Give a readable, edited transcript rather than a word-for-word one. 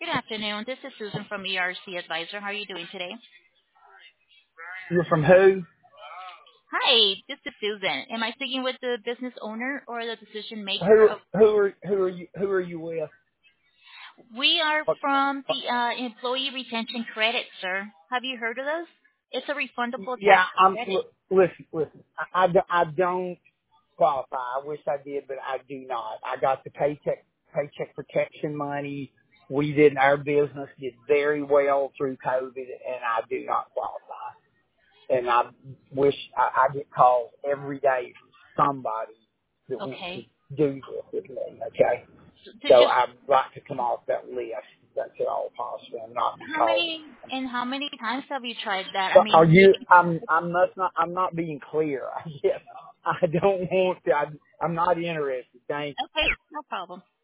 Good afternoon. This is Susan from ERC Advisor. How are you doing today? You're from who? Hi, this is Susan. Am I speaking with the business owner or the decision maker Who of? who are you with? We are What, from what, the Employee Retention Credit, sir. Have you heard of those? It's a refundable tax yeah, credit. listen. I don't qualify. I wish I did, but I do not. I got the paycheck protection money. Our business did very well through COVID, and I do not qualify. And I wish I get calls every day from somebody that wants to Okay. do this with me. Okay. To So just I'd like to come off that list. If that's at all possible, and not be called. how many times have you tried that? I So are mean, you? I'm not being clear. I guess I don't want to. I'm not interested. Thank you. okay, no problem.